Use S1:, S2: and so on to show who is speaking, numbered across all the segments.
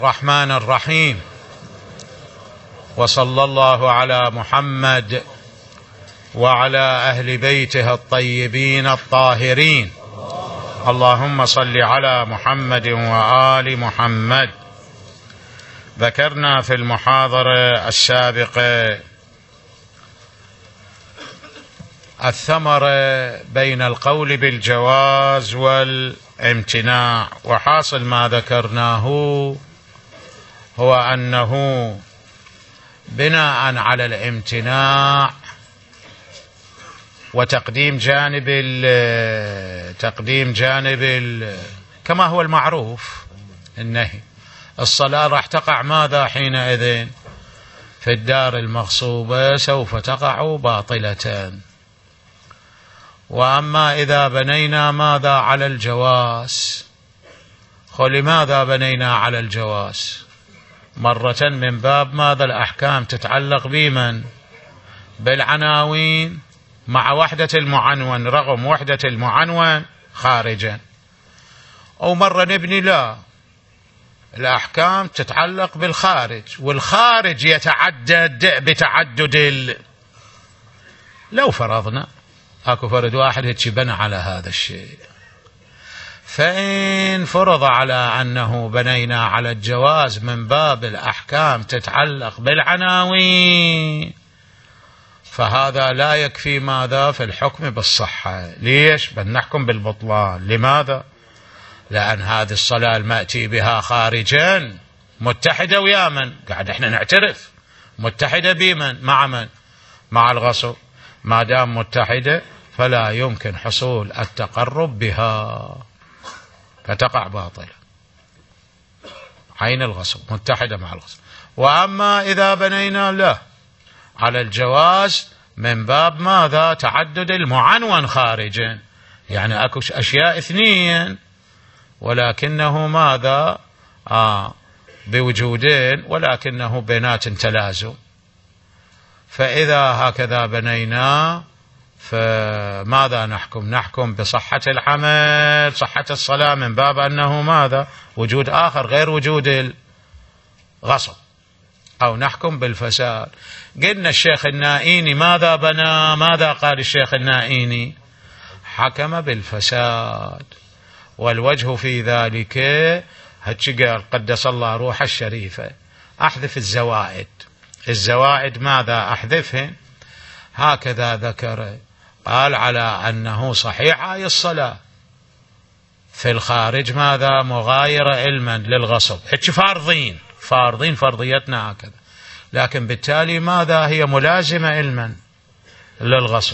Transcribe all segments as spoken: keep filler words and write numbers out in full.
S1: الرحمن الرحيم، وصلى الله على محمد وعلى أهل بيته الطيبين الطاهرين. اللهم صل على محمد وآل محمد. ذكرنا في المحاضرة السابقة الثمرة بين القول بالجواز والامتناع، وحاصل ما ذكرناه هو أنه بناء على الامتناع وتقديم جانب تقديم جانب كما هو المعروف النهي، الصلاة راح تقع ماذا حينئذ في الدار المغصوبة سوف تقع باطلة. وأما إذا بنينا ماذا على الجواز، لماذا بنينا على الجواز؟ مرة من باب ماذا الأحكام تتعلق بمن؟ بالعناوين مع وحدة المعنون رغم وحدة المعنون خارجا، أو مرة نبني لا الأحكام تتعلق بالخارج، والخارج يتعدد بتعدد ال... لو فرضنا اكو فرد واحد هيك بنى على هذا الشيء، فإن فرض على أنه بنينا على الجواز من باب الأحكام تتعلق بالعناوين فهذا لا يكفي ماذا في الحكم بالصحة. ليش؟ بل نحكم بالبطلان. لماذا؟ لأن هذه الصلاة المأتي بها خارجا متحدة ويا من؟ قاعد احنا نعترف متحدة بمن؟ مع من؟ مع الغصب. ما دام متحدة فلا يمكن حصول التقرب بها فتقع باطلة، عين الغصب متحدة مع الغصب. وأما إذا بنينا له على الجواز من باب ماذا؟ تعدد المعنون خارجا، يعني أكو أشياء اثنين ولكنه ماذا؟ آه بوجودين ولكنه بينات تلازم. فإذا هكذا بنينا فماذا نحكم؟ نحكم بصحة العمل، صحة الصلاة من باب أنه ماذا؟ وجود آخر غير وجود الغصب، أو نحكم بالفساد. قلنا الشيخ النائيني ماذا بنى؟ ماذا قال الشيخ النائيني؟ حكم بالفساد، والوجه في ذلك هتش قال قدس الله روح الشريفة أحذف الزوائد. الزوائد ماذا أحذفهن؟ هكذا ذكر، قال على أنه صحيح هاي الصلاة في الخارج ماذا؟ مغايرة علما للغصب، هيك فارضين فارضين فرضيتنا هكذا، لكن بالتالي ماذا؟ هي ملازمة علما للغصب،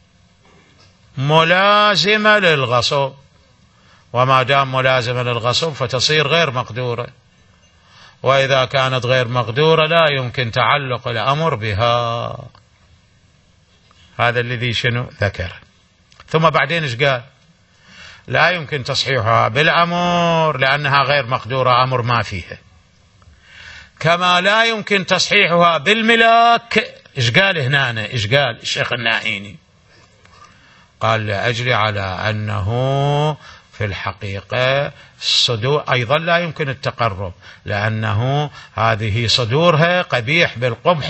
S1: ملازمة للغصب، وما دام ملازمة للغصب فتصير غير مقدورة، وإذا كانت غير مقدورة لا يمكن تعلق الأمر بها. هذا الذي شنو ذكر. ثم بعدين ايش قال؟ لا يمكن تصحيحها بالأمر لأنها غير مقدورة، أمر ما فيها. كما لا يمكن تصحيحها بالملاك. ايش قال هنا؟ ايش قال الشيخ النائيني؟ قال لأجل على أنه في الحقيقة الصدور أيضا لا يمكن التقرب، لأنه هذه صدورها قبيح بالقبح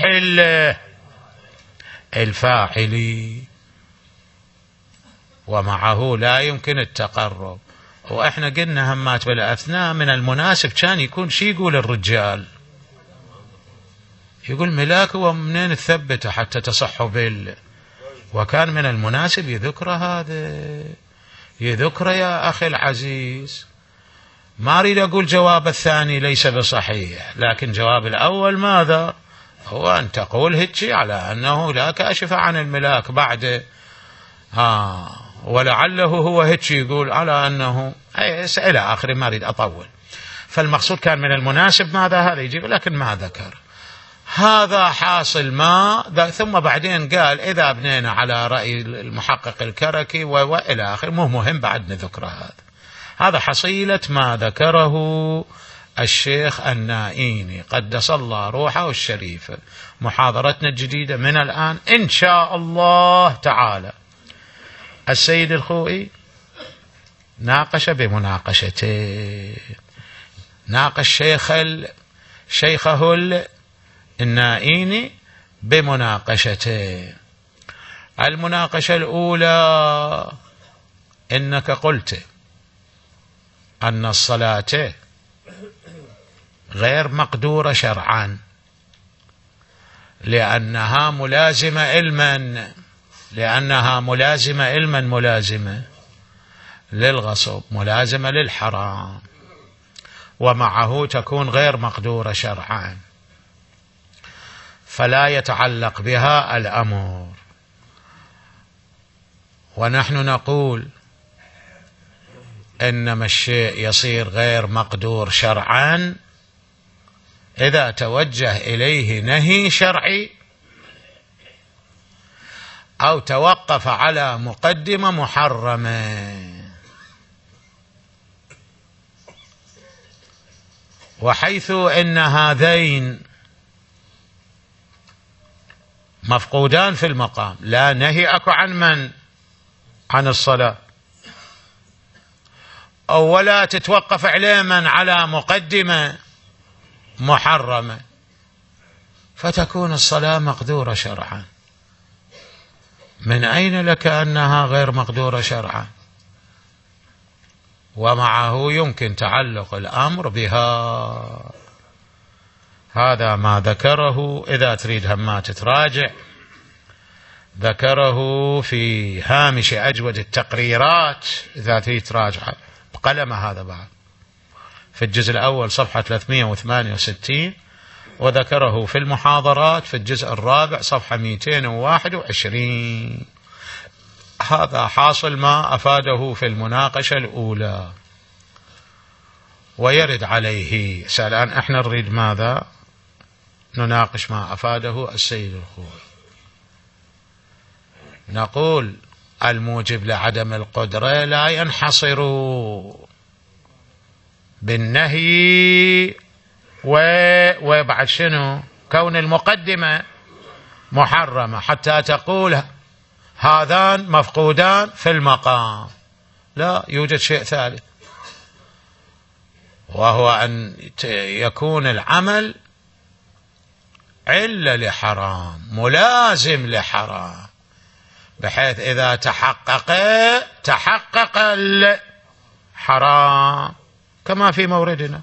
S1: الفاعلي، ومعه لا يمكن التقرب. وإحنا قلنا همات بالأثناء من المناسب كان يكون شي يقول الرجال، يقول ملاك ومنين تثبته حتى تصح بال، وكان من المناسب يذكر هذا، يذكر يا أخي العزيز. ما أريد أقول جواب الثاني ليس بصحيح، لكن جواب الأول ماذا؟ هو أن تقول هيك على أنه لا كاشف عن الملاك بعد ها، ولعله هو هيك يقول على أنه أي إلى آخر، ما أريد أطول. فالمقصود كان من المناسب ماذا هذا يجيب، لكن ما ذكر هذا. حاصل ما ثم بعدين قال إذا بنينا على رأي المحقق الكركي وإلى آخر، مو مهم بعد نذكر هذا. هذا حصيلة ما ذكره الشيخ النائيني قدس الله روحه الشريفة. محاضرتنا الجديدة من الآن إن شاء الله تعالى السيد الخوئي ناقش بمناقشتين، ناقش شيخ شيخه النائيني بمناقشته. المناقشة الأولى إنك قلت أن الصلاة غير مقدورة شرعا لأنها ملازمة علما لأنها ملازمة علما ملازمة للغصب، ملازمة للحرام، ومعه تكون غير مقدورة شرعا، فلا يتعلق بها الأمر. ونحن نقول إنما الشيء يصير غير مقدور شرعا إذا توجه إليه نهي شرعي أو توقف على مقدمة محرمة. وحيث إن هذين مفقودان في المقام، لا نهي أكو عن من؟ عن الصلاة، أو ولا تتوقف علما على مقدمة محرمة، فتكون الصلاة مقدورة شرعا. من أين لك أنها غير مقدورة شرعا؟ ومعه يمكن تعلق الأمر بها. هذا ما ذكره، إذا تريد هما تتراجع، ذكره في هامش أجود التقريرات، إذا تريد تراجع بقلم هذا بعد، في الجزء الأول صفحة ثلاثمئة وثمانية وستين، وذكره في المحاضرات في الجزء الرابع صفحة مئتين وواحد وعشرين. هذا حاصل ما أفاده في المناقشة الأولى، ويرد عليه. الآن احنا نريد ماذا؟ نناقش ما أفاده السيد الخوي. نقول الموجب لعدم القدرة لا ينحصر بالنهي وبعد شنو؟ كون المقدمة محرمة حتى تقول هذان مفقودان في المقام. لا، يوجد شيء ثالث، وهو أن يكون العمل علة لحرام، ملازم لحرام، بحيث إذا تحقق تحقق الحرام كما في موردنا.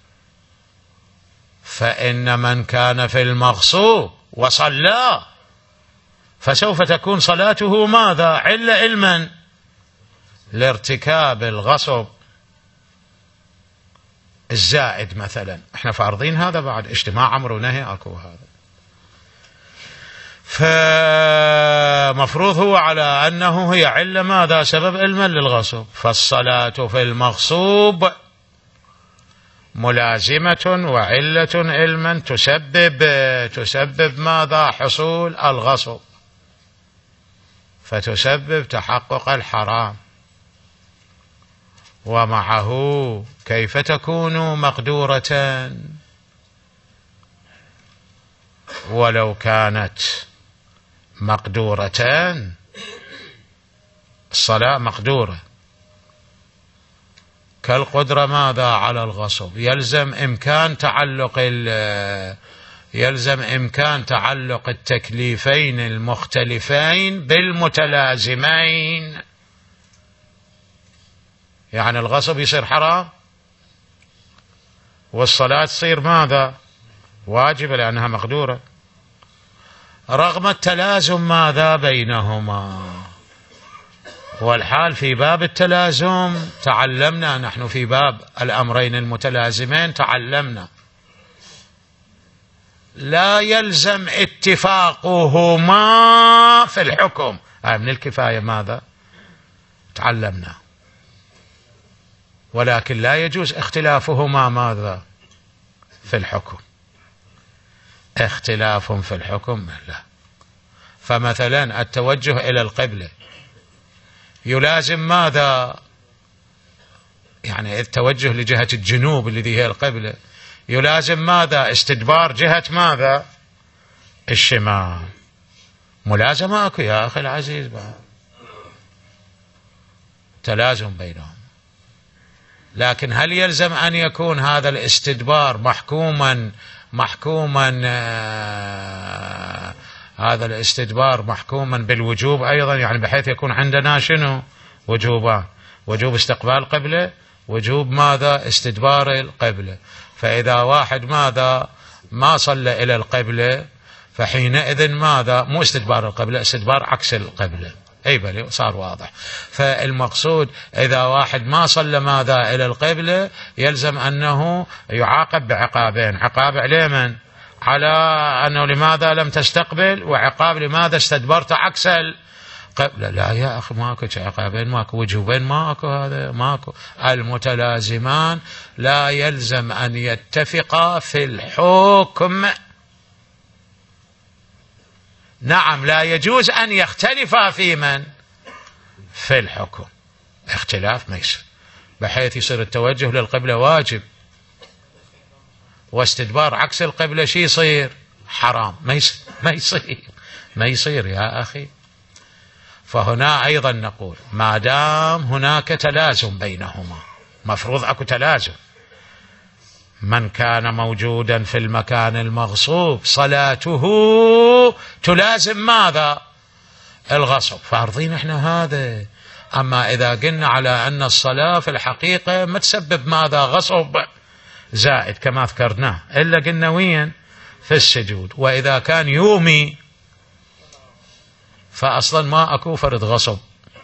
S1: فإن من كان في المغصوب وصلى فسوف تكون صلاته ماذا؟ علة علما لارتكاب الغصب الزائد مثلا. احنا فارضين هذا بعد اجتماع امر ونهي اكو هذا، فمفروض هو على انه هي علة ماذا؟ سبب علما للغصب. فالصلاة في المغصوب ملازمة وعلة علما تسبب تسبب ماذا؟ حصول الغصب، فتسبب تحقق الحرام. ومعه كيف تكون مقدورة؟ ولو كانت مقدورة، الصلاة مقدورة كالقدرة ماذا؟ على الغصب، يلزم إمكان تعلق يلزم إمكان تعلق التكليفين المختلفين بالمتلازمين. يعني الغصب يصير حرام والصلاة تصير ماذا؟ واجبة لأنها مقدورة، رغم التلازم ماذا؟ بينهما. والحال في باب التلازم تعلمنا، نحن في باب الأمرين المتلازمين تعلمنا لا يلزم اتفاقهما في الحكم. هاي من الكفاية ماذا؟ تعلمنا. ولكن لا يجوز اختلافهما ماذا؟ في الحكم. اختلاف في الحكم لا. فمثلا التوجه إلى القبلة يلازم ماذا؟ يعني التوجه لجهة الجنوب الذي هي القبلة يلازم ماذا؟ استدبار جهة ماذا؟ الشمال. ملازمة اكو يا أخي العزيز، بعد تلازم بينهم، لكن هل يلزم أن يكون هذا الاستدبار محكوما محكوما آه هذا الاستدبار محكوما بالوجوب أيضا، يعني بحيث يكون عندنا شنو وجوبان؟ وجوب استقبال القبلة، وجوب ماذا؟ استدبار القبلة. فإذا واحد ماذا؟ ما صلى إلى القبلة، فحينئذ ماذا؟ مو استدبار القبلة، استدبار عكس القبلة. أي بلي صار واضح. فالمقصود إذا واحد ما صلى ماذا؟ إلى القبلة، يلزم أنه يعاقب بعقابين: عقاب على من؟ على أنه لماذا لم تستقبل، وعقاب لماذا استدبرت عكس القبلة. لا يا أخي ماكو عقابين، ماكو وجوبين، ماكو هذا، ماكو. المتلازمان لا يلزم أن يتفقا في الحكم. نعم لا يجوز أن يختلفا في من؟ في الحكم. اختلاف ما يصير، بحيث يصير التوجه للقبلة واجب واستدبار عكس القبلة شي يصير؟ حرام. ما يصير ما يصير ما يصير يا أخي. فهنا أيضا نقول ما دام هناك تلازم بينهما، مفروض أكو تلازم. من كان موجودا في المكان المغصوب صلاته تلازم ماذا؟ الغصب. فارضين احنا هذا. أما إذا قلنا على أن الصلاة في الحقيقة ما تسبب ماذا؟ غصب زائد كما ذكرناه، إلا قلنا وين؟ في السجود. وإذا كان يومي فأصلا ما أكو فرض غصب،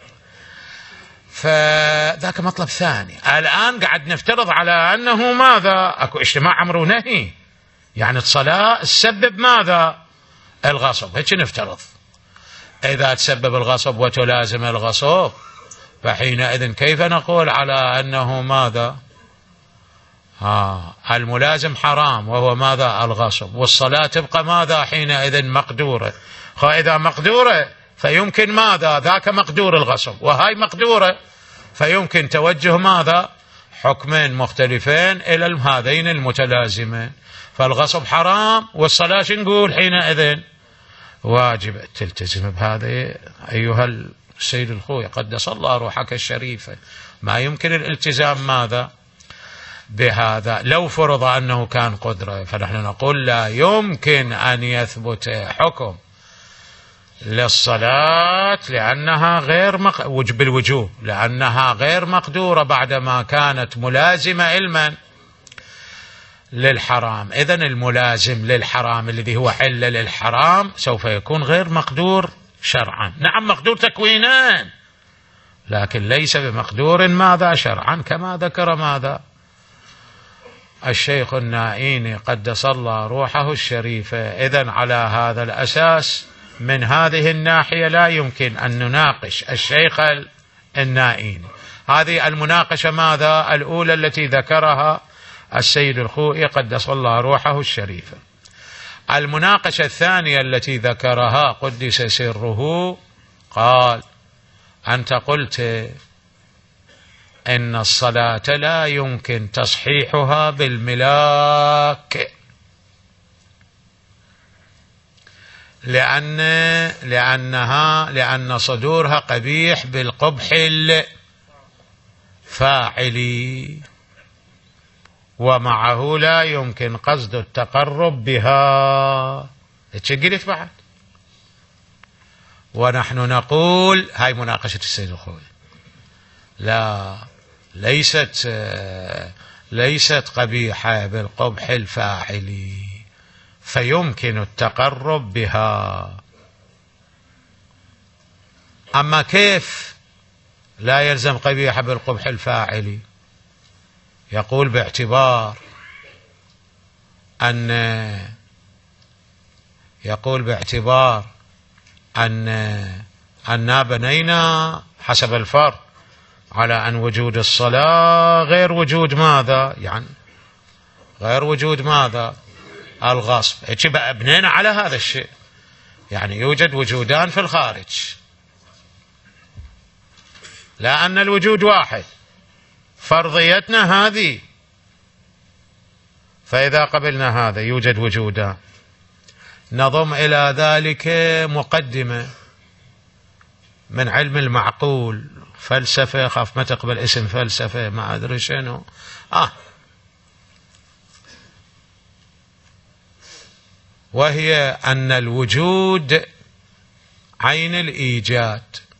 S1: فذاك مطلب ثاني. الآن قاعد نفترض على أنه ماذا؟ أكو اجتماع أمر ونهي، يعني الصلاة تسبب ماذا؟ الغصب. هيك نفترض. إذا تسبب الغصب وتلازم الغصب، فحينئذ كيف نقول على أنه ماذا؟ ها الملازم حرام وهو ماذا؟ الغصب، والصلاة تبقى ماذا حينئذ؟ مقدورة. فإذا مقدورة فيمكن ماذا؟ ذاك مقدور الغصب وهاي مقدورة، فيمكن توجه ماذا؟ حكمين مختلفين إلى هذين المتلازمين. فالغصب حرام والصلاة نقول حينئذ واجب. تلتزم بهذا أيها السيد الخوي قدس الله روحك الشريفة. ما يمكن الالتزام ماذا؟ بهذا. لو فرض أنه كان قدرة، فنحن نقول لا يمكن أن يثبت حكم للصلاة لأنها غير مق... بالوجوب، لأنها غير مقدورة بعدما كانت ملازمة علما للحرام. إذن الملازم للحرام الذي هو علة للحرام سوف يكون غير مقدور شرعا. نعم مقدور تكوينا، لكن ليس بمقدور ماذا؟ شرعا، كما ذكر ماذا؟ الشيخ النائيني قدس الله روحه الشريفة. إذن على هذا الأساس من هذه الناحية لا يمكن أن نناقش الشيخ النائيني. هذه المناقشة ماذا؟ الأولى التي ذكرها السيد الخوئي قدس الله روحه الشريفة. المناقشة الثانية التي ذكرها قدس سره، قال: أنت قلت إن الصلاة لا يمكن تصحيحها بالملاك لأن لأنها لأن صدورها قبيح بالقبح الفاعلي، ومعه لا يمكن قصد التقرب بها. تشقلت بعد. ونحن نقول هاي مناقشة السيد الخوي، لا ليست ليست قبيحة بالقبح الفاعلي، فيمكن التقرب بها. أما كيف لا يلزم قبيحة بالقبح الفاعلي؟ يقول باعتبار أن يقول باعتبار أن أننا بنينا حسب الفرض على أن وجود الصلاة غير وجود ماذا؟ يعني غير وجود ماذا؟ الغصب. هيك بقى بنينا على هذا الشيء، يعني يوجد وجودان في الخارج، لا أن الوجود واحد، فرضيتنا هذه. فإذا قبلنا هذا يوجد وجودان، نضم إلى ذلك مقدمة من علم المعقول فلسفة، خاف ما تقبل اسم فلسفة، ما أدري شنو. آه وهي أن الوجود عين الإيجاد،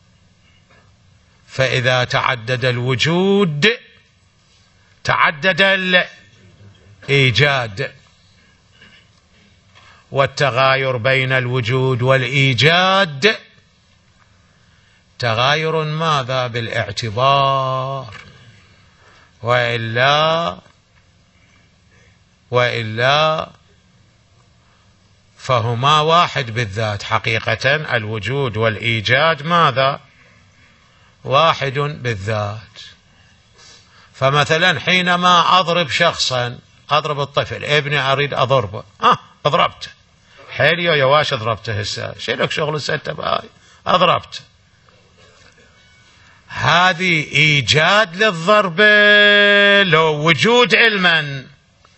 S1: فإذا تعدد الوجود تعدد الإيجاد، والتغاير بين الوجود والإيجاد تغاير ماذا؟ بالاعتبار، وإلا وإلا فهما واحد بالذات. حقيقة الوجود والإيجاد ماذا؟ واحد بالذات. فمثلا حينما أضرب شخصا، أضرب الطفل، ابني أريد أضربه، آه أضربته، حيليو يا واش أضربته هسه، شيلك شغل الستة باي، أضربته. هذه إيجاد للضربة لو وجود علما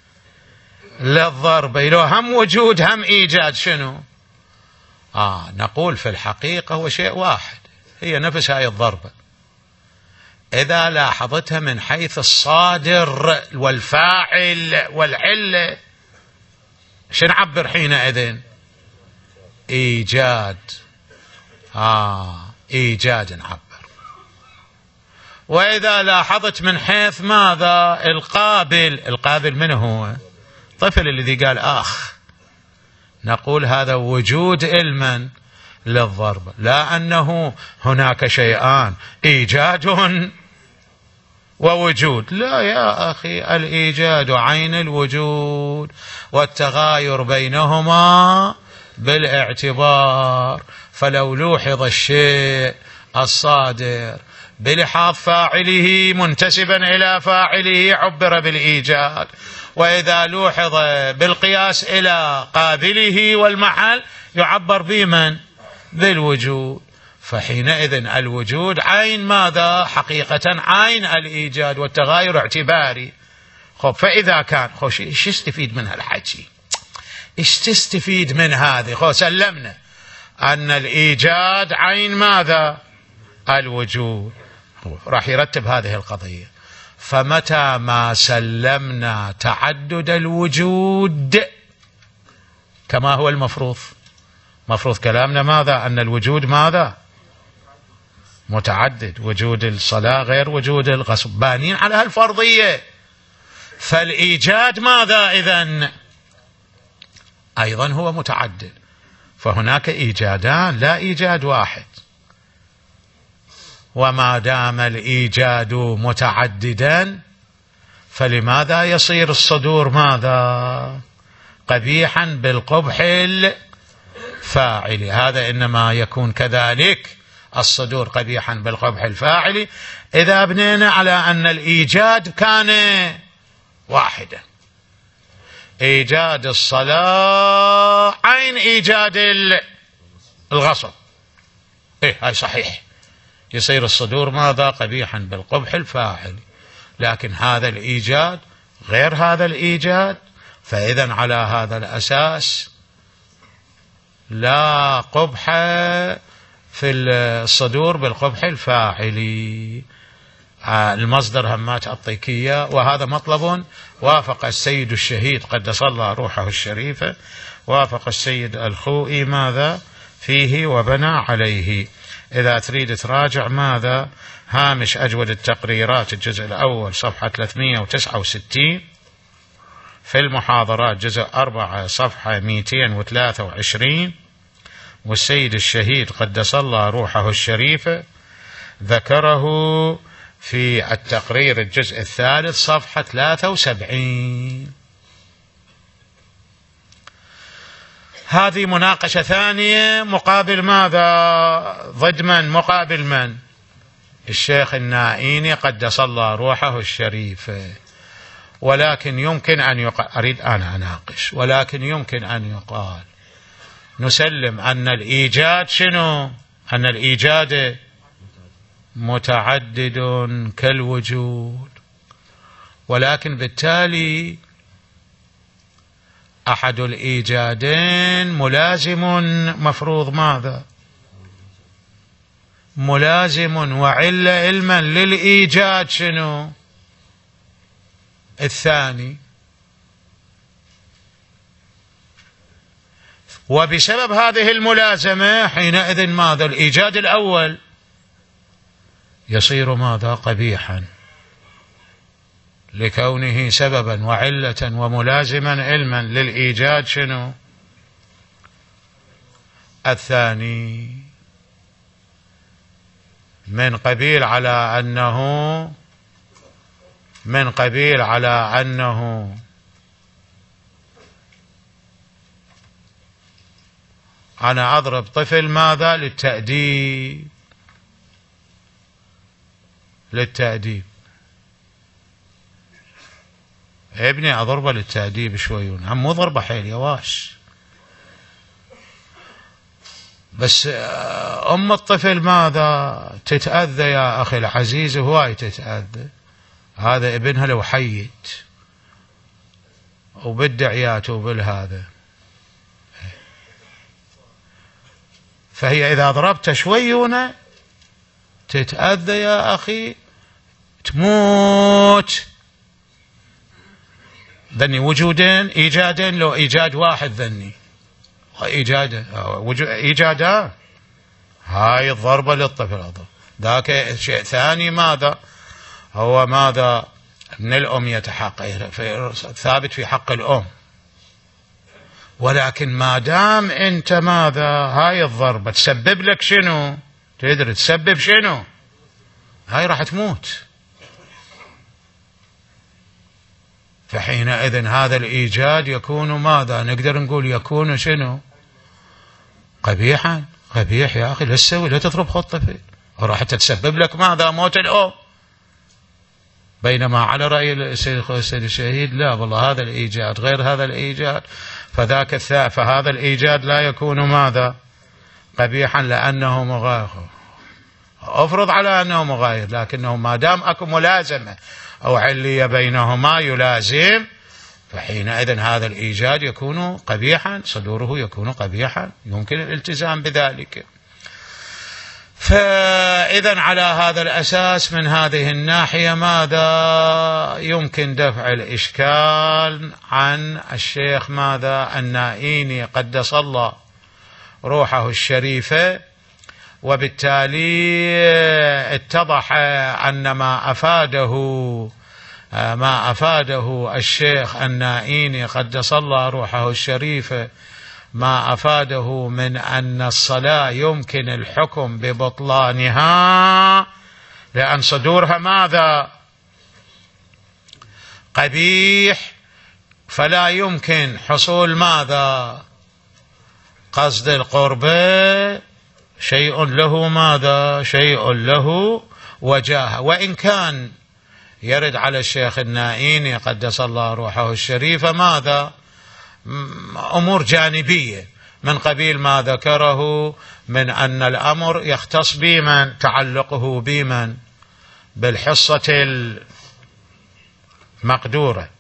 S1: للضربة، لو هم وجود هم إيجاد شنو؟ آه نقول في الحقيقة هو شيء واحد، هي نفس هاي الضربة. إذا لاحظتها من حيث الصادر والفاعل والعلة شنو نعبر حينئذ؟ إيجاد. آه إيجاد نعبر. وإذا لاحظت من حيث ماذا؟ القابل. القابل من هو؟ الطفل الذي قال آخ، نقول هذا وجود علما للضربة، لا أنه هناك شيئان إيجاد ووجود، لا يا أخي، الإيجاد عين الوجود والتغاير بينهما بالاعتبار. فلو لوحظ الشيء الصادر بلحاظ فاعله منتسبا إلى فاعله عبر بالإيجاد، وإذا لوحظ بالقياس إلى قابله والمحل يعبر بمن؟ بالوجود. فحينئذ الوجود عين ماذا؟ حقيقة عين الإيجاد، والتغاير اعتباري. خب فإذا كان خو ايش استفيد من هالحكي؟ ايش تستفيد من هذه؟ خو سلمنا أن الإيجاد عين ماذا؟ الوجود. راح يرتب هذه القضية. فمتى ما سلمنا تعدد الوجود كما هو المفروض، مفروض كلامنا ماذا؟ أن الوجود ماذا؟ متعدد، وجود الصلاة غير وجود الغصب، بانين على هالفرضية. فالإيجاد ماذا إذن؟ أيضا هو متعدد، فهناك إيجادان لا إيجاد واحد. وما دام الإيجاد متعددا فلماذا يصير الصدور ماذا؟ قبيحا بالقبح الفاعل. هذا إنما يكون كذلك الصدور قبيحا بالقبح الفاعل إذا بنينا على أن الإيجاد كان واحدا. إيجاد الصلاة عين إيجاد الغصب، إيه هاي صحيح، يصير الصدور ماذا؟ قبيحا بالقبح الفاعل. لكن هذا الإيجاد غير هذا الإيجاد، فإذا على هذا الأساس لا قبح في الصدور بالقبح الفاعلي. المصدر همات الطيكية، وهذا مطلب وافق السيد الشهيد قدس الله روحه الشريفة، وافق السيد الخوئي ماذا فيه وبنى عليه. إذا تريد تراجع ماذا؟ هامش أجود التقريرات الجزء الأول صفحة ثلاثمئة وتسعة وستين، في المحاضرات جزء أربعة صفحة مئتين وثلاثة وعشرين، والسيد الشهيد قدس الله روحه الشريفة ذكره في التقرير الجزء الثالث صفحة ثلاثة وسبعين. هذه مناقشة ثانية مقابل ماذا؟ ضد من؟ مقابل من؟ الشيخ النائيني قدس الله روحه الشريفة. ولكن يمكن أن يقال، أريد أنا أناقش، ولكن يمكن أن يقال نسلم أن الإيجاد شنو؟ أن الإيجاد متعدد كالوجود، ولكن بالتالي أحد الإيجادين ملازم مفروض ماذا؟ ملازم وعلة علما للإيجاد شنو؟ الثاني. وبسبب هذه الملازمة حينئذ ماذا؟ الإيجاد الأول يصير ماذا؟ قبيحا، لكونه سببا وعلة وملازما علما للإيجاد شنو؟ الثاني. من قبيل على أنه من قبيل على أنه أنا أضرب طفل ماذا؟ للتأديب للتأديب ابني أضربه للتأديب شوي، هم مو ضربة حيل يواش، بس أم الطفل ماذا؟ تتأذى يا أخي العزيز، هواي تتأذى. هذا ابنها لو حيت وبالدعيات وبالهذا، فهي إذا ضربت شويونة تتأذى يا أخي تموت. ذني وجودين إيجادين، لو إيجاد واحد ذني إيجاد إيجادا، هاي الضربة للطفل. ذاك شيء ثاني ماذا؟ هو ماذا؟ أن الأم يتحقق ثابت في حق الأم، ولكن ما دام أنت ماذا؟ هاي الضربة تسبب لك شنو؟ تدري تسبب شنو؟ هاي راح تموت. فحينئذ هذا الإيجاد يكون ماذا؟ نقدر نقول يكون شنو؟ قبيحا. قبيح يا أخي، لا تسوي، لا تضرب خط طفل، وراح تتسبب لك ماذا؟ موت الأم. بينما على رأي السيد السيد الشهيد لا والله، هذا الإيجاد غير هذا الإيجاد، فذاك الثاء فهذا الإيجاد لا يكون ماذا؟ قبيحا، لأنه مغاير. أفرض على أنه مغاير، لكنه ما دام أكو ملازمة أو علية بينهما يلازم، فحينئذ هذا الإيجاد يكون قبيحا، صدوره يكون قبيحا، يمكن الالتزام بذلك. فإذا على هذا الأساس من هذه الناحية ماذا؟ يمكن دفع الإشكال عن الشيخ ماذا؟ النائيني قدس الله روحه الشريفة، وبالتالي اتضح أن ما أفاده ما أفاده الشيخ النائيني قدس الله روحه الشريفة، ما أفاده من أن الصلاة يمكن الحكم ببطلانها لأن صدورها ماذا؟ قبيح، فلا يمكن حصول ماذا؟ قصد القربة، شيء له ماذا؟ شيء له وجاهة. وإن كان يرد على الشيخ النائيني قدس الله روحه الشريفة ماذا؟ أمور جانبية من قبيل ما ذكره من أن الأمر يختص بمن؟ تعلقه بمن؟ بالحصة المقدورة،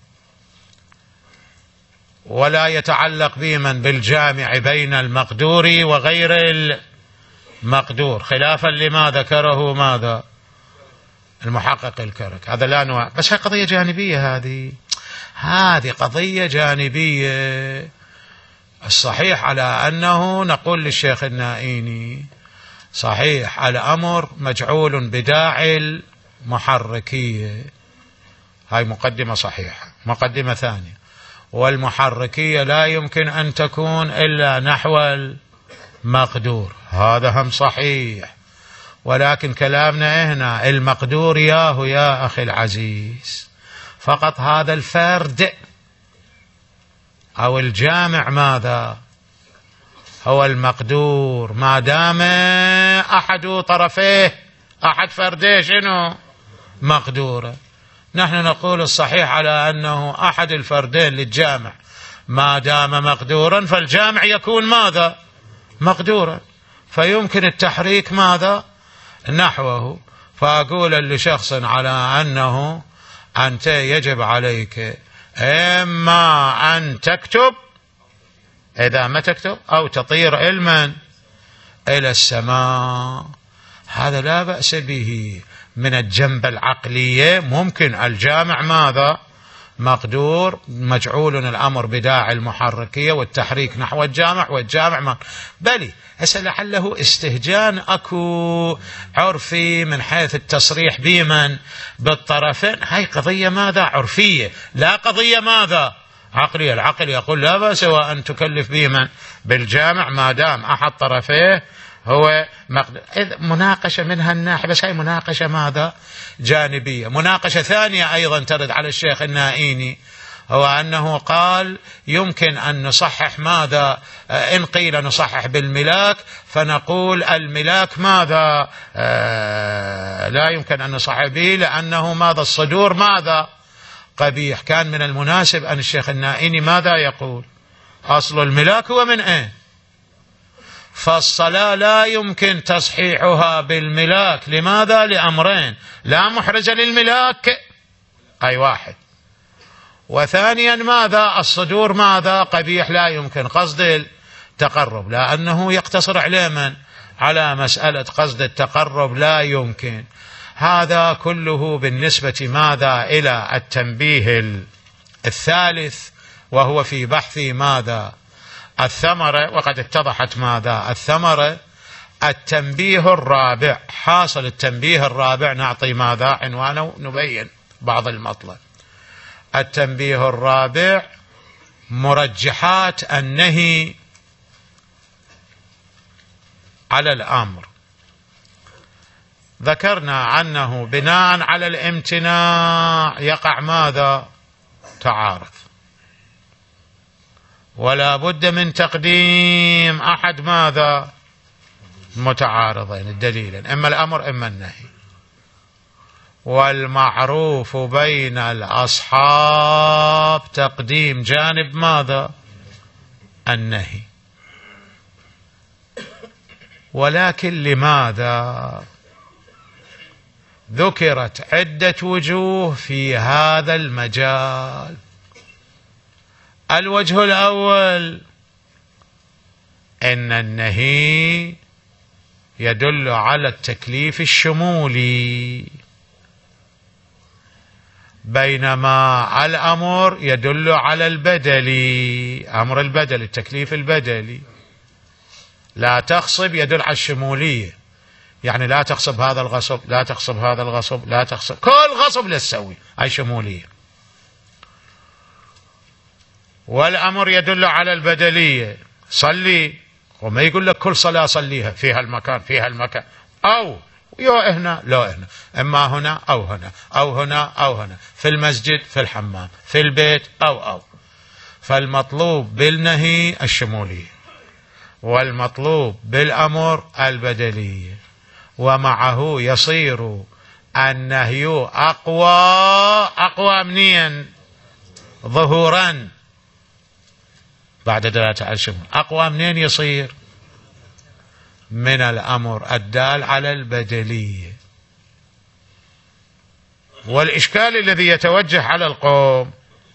S1: ولا يتعلق بمن؟ بالجامع بين المقدور وغير المقدور، خلافا لما ذكره ماذا؟ المحقق الكرك. هذا لا نوع، بس هي قضية جانبية، هذه هذه قضية جانبية. الصحيح على أنه نقول للشيخ النائيني صحيح الأمر مجعول بداعي المحركية، هاي مقدمة صحيحة. مقدمة ثانية، والمحركية لا يمكن أن تكون إلا نحو المقدور، هذا هم صحيح. ولكن كلامنا هنا المقدور ياهو يا أخي العزيز فقط هذا الفرد أو الجامع ماذا؟ هو المقدور، ما دام أحد طرفيه أحد فرديه شنو؟ مقدورة. نحن نقول الصحيح على أنه أحد الفردين للجامع ما دام مقدورا فالجامع يكون ماذا؟ مقدورا، فيمكن التحريك ماذا؟ نحوه. فأقول لشخص على أنه أنت يجب عليك إما أن تكتب إذا ما تكتب، أو تطير علما إلى السماء. هذا لا بأس به. من الجنب العقلية ممكن الجامع ماذا؟ مقدور، مجعول الأمر بداعي المحركية والتحريك نحو الجامع، والجامع ما بلي. هسه لعله استهجان أكو عرفي من حيث التصريح بمن بالطرفين، هاي قضية ماذا؟ عرفية، لا قضية ماذا؟ عقلية. العقل يقول لا بأس وأن تكلف بمن بالجامع ما دام أحد طرفيه هو مقدور. مناقشة من هالناحية، بس هاي مناقشة ماذا؟ جانبية. مناقشة ثانية أيضا ترد على الشيخ النائيني، هو أنه قال يمكن أن نصحح ماذا؟ إن قيل نصحح بالملاك فنقول الملاك ماذا؟ آه لا يمكن أن نصحح به لأنه ماذا؟ الصدور ماذا؟ قبيح. كان من المناسب أن الشيخ النائيني ماذا يقول؟ أصل الملاك هو من أين؟ فالصلاة لا يمكن تصحيحها بالملاك. لماذا؟ لأمرين: لا محرز للملاك، أي واحد، وثانيا ماذا؟ الصدور ماذا؟ قبيح، لا يمكن قصد التقرب، لأنه يقتصر على من؟ على مسألة قصد التقرب، لا يمكن. هذا كله بالنسبة ماذا؟ إلى التنبيه الثالث، وهو في بحث ماذا؟ الثمرة. وقد اتضحت ماذا؟ الثمرة. التنبيه الرابع، حاصل التنبيه الرابع نعطي ماذا؟ عنوانه، نبين بعض المطلب. التنبيه الرابع: مرجحات النهي على الأمر. ذكرنا أنه بناء على الامتناع يقع ماذا؟ تعارض، ولا بد من تقديم أحد ماذا؟ متعارضين الدليلين، إما الأمر إما النهي. والمعروف بين الأصحاب تقديم جانب ماذا؟ النهي. ولكن لماذا ذكرت عدة وجوه في هذا المجال؟ الوجه الأول: إن النهي يدل على التكليف الشمولي، بينما الأمر يدل على البدلي، أمر البدل، التكليف البدلي. لا تغصب يدل على الشمولية، يعني لا تغصب هذا الغصب، لا تغصب هذا الغصب، لا تغصب كل غصب لا تسوي، أي شمولية. والأمر يدل على البدلية، صلي، وما يقول لك كل صلاة صليها في هالمكان في هالمكان، أو يا هنا لا هنا، إما هنا أو هنا أو هنا أو هنا، في المسجد، في الحمام، في البيت أو أو. فالمطلوب بالنهي الشمولية، والمطلوب بالأمر البدلية، ومعه يصير النهي أقوى أقوى منين؟ ظهورا بعد دلالة على الشمول. أقوى منين يصير؟ من الأمر الدال على البدلية. والإشكال الذي يتوجه على القوم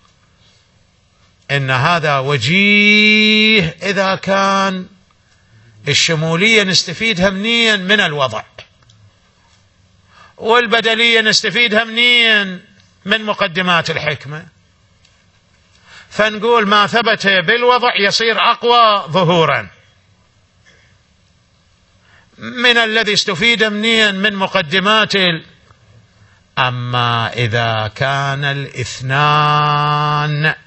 S1: إن هذا وجيه إذا كان الشمولية نستفيدها منين؟ من الوضع، والبدلية نستفيدها منين؟ من مقدمات الحكمة. فنقول ما ثبت بالوضع يصير أقوى ظهورا من الذي استفيد منين؟ من مقدمات ال... أما إذا كان الاثنان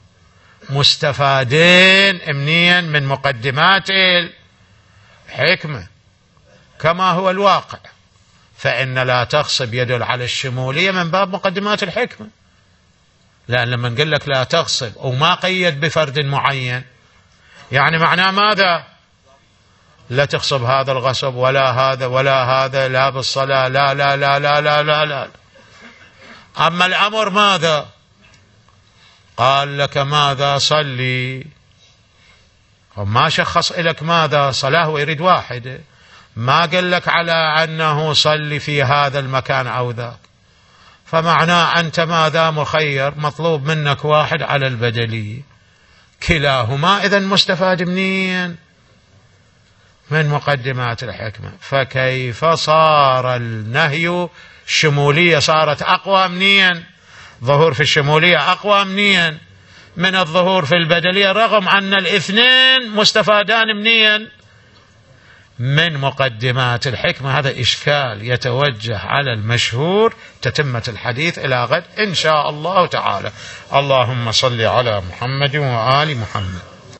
S1: مستفادين منين؟ من مقدمات الحكمة كما هو الواقع، فإن لا تغصب يدل على الشمولية من باب مقدمات الحكمة. لأن لما نقول لك لا تغصب وما قيد بفرد معين، يعني معناه ماذا؟ لا تغصب هذا الغصب ولا هذا ولا هذا، لا بالصلاة، لا لا لا لا لا لا لا. أما الأمر ماذا؟ قال لك ماذا؟ صلي، وما شخص لك ماذا؟ صلاة، ويريد واحدة، ما قال لك على أنه صلي في هذا المكان أو ذاك. فمعناه أنت ماذا؟ مخير، مطلوب منك واحد على البدلية. كلاهما إذن مستفاد منين؟ من مقدمات الحكمة. فكيف صار النهي الشمولية صارت أقوى منيا، ظهور في الشمولية أقوى منيا من الظهور في البدلية، رغم أن الاثنين مستفادان منيا من مقدمات الحكمة. هذا إشكال يتوجه على المشهور. تتمة الحديث إلى غد إن شاء الله تعالى. اللهم صل على محمد وآل محمد.